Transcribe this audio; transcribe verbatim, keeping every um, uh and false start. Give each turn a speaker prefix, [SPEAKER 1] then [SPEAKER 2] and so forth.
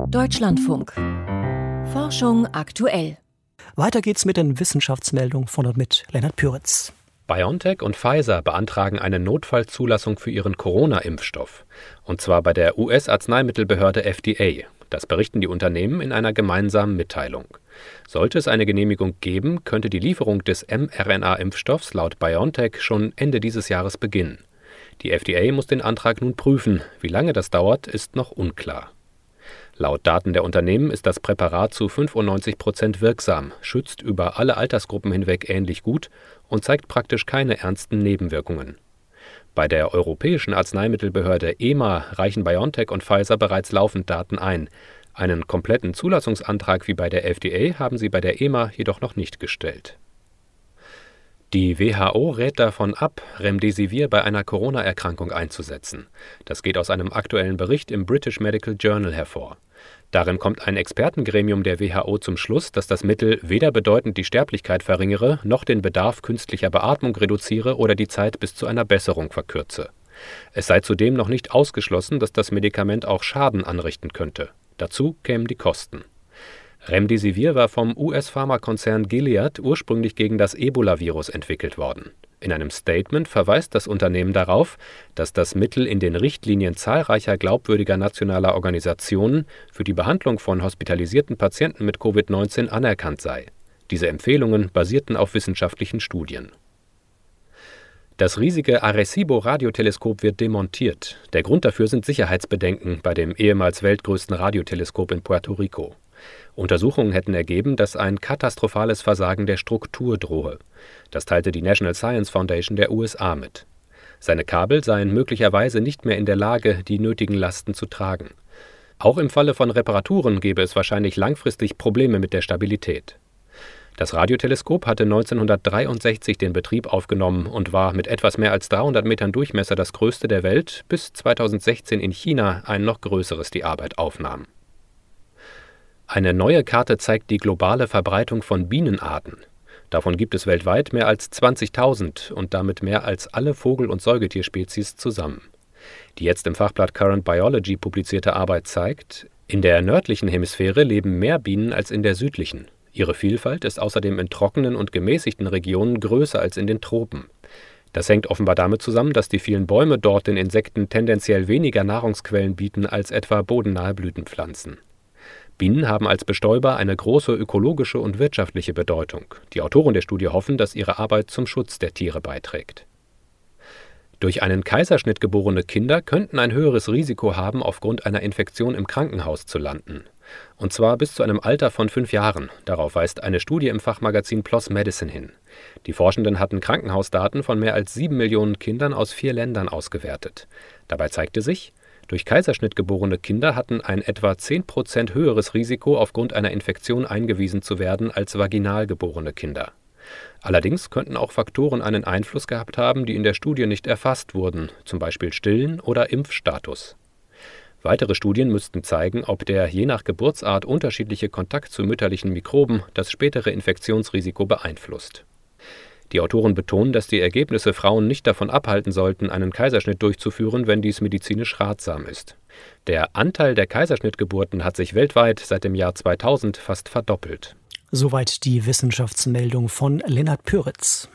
[SPEAKER 1] Deutschlandfunk. Forschung aktuell.
[SPEAKER 2] Weiter geht's mit den Wissenschaftsmeldungen von und mit Lennart Püritz.
[SPEAKER 3] BioNTech und Pfizer beantragen eine Notfallzulassung für ihren Corona-Impfstoff. Und zwar bei der U S-Arzneimittelbehörde F D A. Das berichten die Unternehmen in einer gemeinsamen Mitteilung. Sollte es eine Genehmigung geben, könnte die Lieferung des mRNA-Impfstoffs laut BioNTech schon Ende dieses Jahres beginnen. Die F D A muss den Antrag nun prüfen. Wie lange das dauert, ist noch unklar. Laut Daten der Unternehmen ist das Präparat zu fünfundneunzig Prozent wirksam, schützt über alle Altersgruppen hinweg ähnlich gut und zeigt praktisch keine ernsten Nebenwirkungen. Bei der Europäischen Arzneimittelbehörde E M A reichen BioNTech und Pfizer bereits laufend Daten ein. Einen kompletten Zulassungsantrag wie bei der F D A haben sie bei der E M A jedoch noch nicht gestellt. Die W H O rät davon ab, Remdesivir bei einer Corona-Erkrankung einzusetzen. Das geht aus einem aktuellen Bericht im British Medical Journal hervor. Darin kommt ein Expertengremium der W H O zum Schluss, dass das Mittel weder bedeutend die Sterblichkeit verringere, noch den Bedarf künstlicher Beatmung reduziere oder die Zeit bis zu einer Besserung verkürze. Es sei zudem noch nicht ausgeschlossen, dass das Medikament auch Schaden anrichten könnte. Dazu kämen die Kosten. Remdesivir war vom U S-Pharmakonzern Gilead ursprünglich gegen das Ebola-Virus entwickelt worden. In einem Statement verweist das Unternehmen darauf, dass das Mittel in den Richtlinien zahlreicher glaubwürdiger nationaler Organisationen für die Behandlung von hospitalisierten Patienten mit Covid neunzehn anerkannt sei. Diese Empfehlungen basierten auf wissenschaftlichen Studien. Das riesige Arecibo-Radioteleskop wird demontiert. Der Grund dafür sind Sicherheitsbedenken bei dem ehemals weltgrößten Radioteleskop in Puerto Rico. Untersuchungen hätten ergeben, dass ein katastrophales Versagen der Struktur drohe. Das teilte die National Science Foundation der U S A mit. Seine Kabel seien möglicherweise nicht mehr in der Lage, die nötigen Lasten zu tragen. Auch im Falle von Reparaturen gäbe es wahrscheinlich langfristig Probleme mit der Stabilität. Das Radioteleskop hatte neunzehnhundertdreiundsechzig den Betrieb aufgenommen und war mit etwas mehr als dreihundert Metern Durchmesser das größte der Welt, bis zweitausendsechzehn in China ein noch größeres die Arbeit aufnahm. Eine neue Karte zeigt die globale Verbreitung von Bienenarten. Davon gibt es weltweit mehr als zwanzigtausend und damit mehr als alle Vogel- und Säugetierspezies zusammen. Die jetzt im Fachblatt Current Biology publizierte Arbeit zeigt, in der nördlichen Hemisphäre leben mehr Bienen als in der südlichen. Ihre Vielfalt ist außerdem in trockenen und gemäßigten Regionen größer als in den Tropen. Das hängt offenbar damit zusammen, dass die vielen Bäume dort den Insekten tendenziell weniger Nahrungsquellen bieten als etwa bodennahe Blütenpflanzen. Bienen haben als Bestäuber eine große ökologische und wirtschaftliche Bedeutung. Die Autoren der Studie hoffen, dass ihre Arbeit zum Schutz der Tiere beiträgt. Durch einen Kaiserschnitt geborene Kinder könnten ein höheres Risiko haben, aufgrund einer Infektion im Krankenhaus zu landen. Und zwar bis zu einem Alter von fünf Jahren. Darauf weist eine Studie im Fachmagazin P L O S Medicine hin. Die Forschenden hatten Krankenhausdaten von mehr als sieben Millionen Kindern aus vier Ländern ausgewertet. Dabei zeigte sich, durch Kaiserschnitt geborene Kinder hatten ein etwa zehn Prozent höheres Risiko, aufgrund einer Infektion eingewiesen zu werden, als vaginal geborene Kinder. Allerdings könnten auch Faktoren einen Einfluss gehabt haben, die in der Studie nicht erfasst wurden, zum Beispiel Stillen oder Impfstatus. Weitere Studien müssten zeigen, ob der je nach Geburtsart unterschiedliche Kontakt zu mütterlichen Mikroben das spätere Infektionsrisiko beeinflusst. Die Autoren betonen, dass die Ergebnisse Frauen nicht davon abhalten sollten, einen Kaiserschnitt durchzuführen, wenn dies medizinisch ratsam ist. Der Anteil der Kaiserschnittgeburten hat sich weltweit seit dem Jahr zweitausend fast verdoppelt.
[SPEAKER 2] Soweit die Wissenschaftsmeldung von Lennart Püritz.